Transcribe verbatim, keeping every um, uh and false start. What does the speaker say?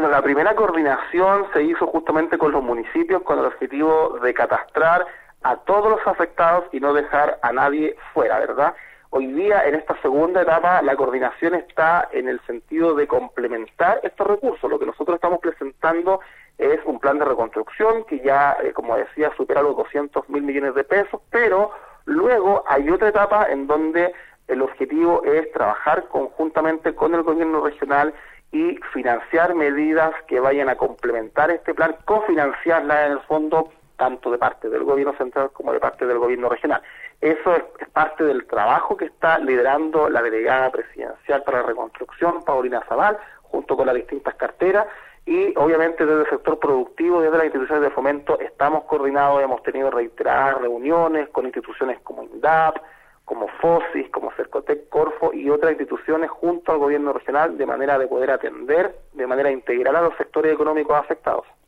Bueno, la primera coordinación se hizo justamente con los municipios con el objetivo de catastrar a todos los afectados y no dejar a nadie fuera, ¿verdad? Hoy día, en esta segunda etapa, la coordinación está en el sentido de complementar estos recursos. Lo que nosotros estamos presentando es un plan de reconstrucción que ya, eh, como decía, supera los doscientos mil millones de pesos, pero luego hay otra etapa en donde el objetivo es trabajar conjuntamente con el gobierno regional y financiar medidas que vayan a complementar este plan, cofinanciarla en el fondo, tanto de parte del gobierno central como de parte del gobierno regional. Eso es, es parte del trabajo que está liderando la delegada presidencial para la reconstrucción, Paulina Zabal, junto con las distintas carteras, y obviamente desde el sector productivo, desde las instituciones de fomento, estamos coordinados, hemos tenido reiteradas reuniones con instituciones como INDAP, como FOSIS, como Cercotec, Corfo y otras instituciones junto al gobierno regional de manera de poder atender de manera integral a los sectores económicos afectados.